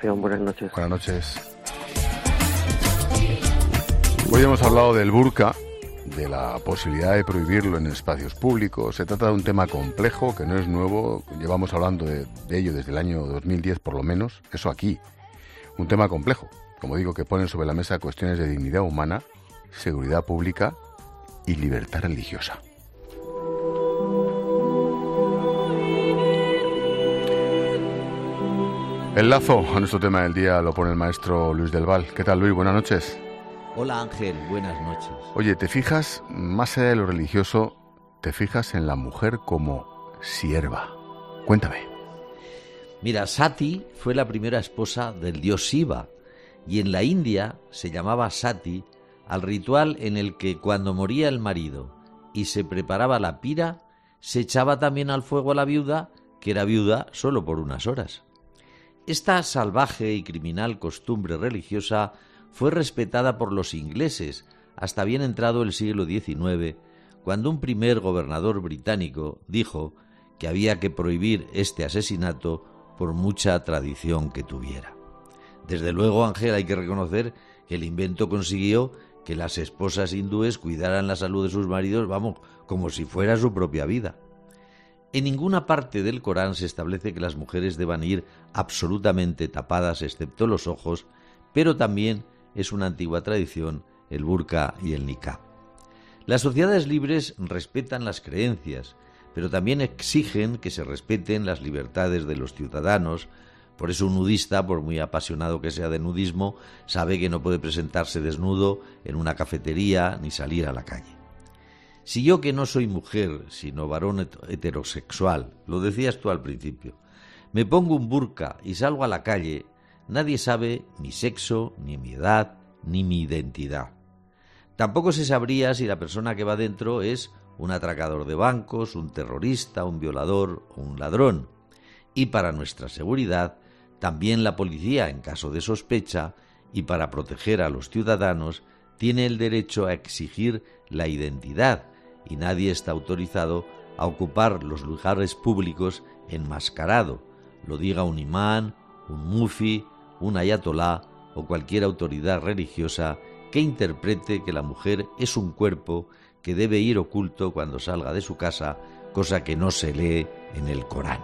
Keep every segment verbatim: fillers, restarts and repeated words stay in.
información. Buenas noches. Buenas noches. Hoy hemos hablado del burka, de la posibilidad de prohibirlo en espacios públicos. Se trata de un tema complejo que no es nuevo. Llevamos hablando de, de ello desde el año dos mil diez por lo menos. Eso aquí. Un tema complejo, como digo, que pone sobre la mesa cuestiones de dignidad humana, seguridad pública y libertad religiosa. El lazo a nuestro tema del día lo pone el maestro Luis del Val. ¿Qué tal, Luis? Buenas noches. Hola, Ángel. Buenas noches. Oye, ¿te fijas, más allá de lo religioso, te fijas en la mujer como sierva? Cuéntame. Mira, Sati fue la primera esposa del dios Shiva y en la India se llamaba Sati al ritual en el que cuando moría el marido y se preparaba la pira, se echaba también al fuego a la viuda, que era viuda solo por unas horas. Esta salvaje y criminal costumbre religiosa fue respetada por los ingleses hasta bien entrado el siglo diecinueve, cuando un primer gobernador británico dijo que había que prohibir este asesinato por mucha tradición que tuviera. Desde luego, Ángel, hay que reconocer que el invento consiguió que las esposas hindúes cuidaran la salud de sus maridos, vamos, como si fuera su propia vida. En ninguna parte del Corán se establece que las mujeres deban ir absolutamente tapadas excepto los ojos, pero también es una antigua tradición el burka y el niqab. Las sociedades libres respetan las creencias, pero también exigen que se respeten las libertades de los ciudadanos. Por eso un nudista, por muy apasionado que sea de nudismo, sabe que no puede presentarse desnudo en una cafetería ni salir a la calle. Si yo, que no soy mujer, sino varón heterosexual, lo decías tú al principio, me pongo un burka y salgo a la calle, nadie sabe mi sexo, ni mi edad, ni mi identidad. Tampoco se sabría si la persona que va dentro es un atracador de bancos, un terrorista, un violador o un ladrón. Y para nuestra seguridad, también la policía, en caso de sospecha, y para proteger a los ciudadanos, tiene el derecho a exigir la identidad, y nadie está autorizado a ocupar los lugares públicos enmascarado, lo diga un imán, un mufi, un ayatolá o cualquier autoridad religiosa que interprete que la mujer es un cuerpo que debe ir oculto cuando salga de su casa, cosa que no se lee en el Corán.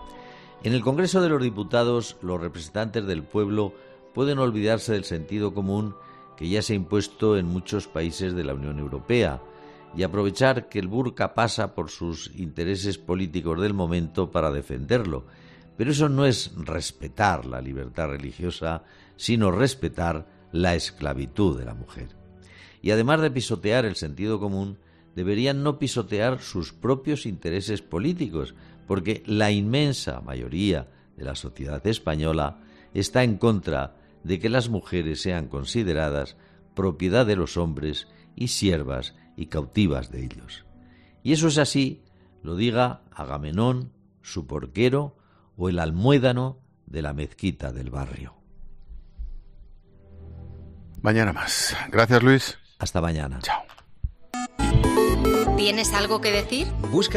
En el Congreso de los Diputados, los representantes del pueblo pueden olvidarse del sentido común que ya se ha impuesto en muchos países de la Unión Europea y aprovechar que el burka pasa por sus intereses políticos del momento para defenderlo. Pero eso no es respetar la libertad religiosa, sino respetar la esclavitud de la mujer. Y además de pisotear el sentido común, deberían no pisotear sus propios intereses políticos, porque la inmensa mayoría de la sociedad española está en contra de que las mujeres sean consideradas propiedad de los hombres y siervas y cautivas de ellos. Y eso es así, lo diga Agamenón, su porquero, o el almuédano de la mezquita del barrio. Mañana más. Gracias, Luis. Hasta mañana. Chao. ¿Tienes algo que decir? Busca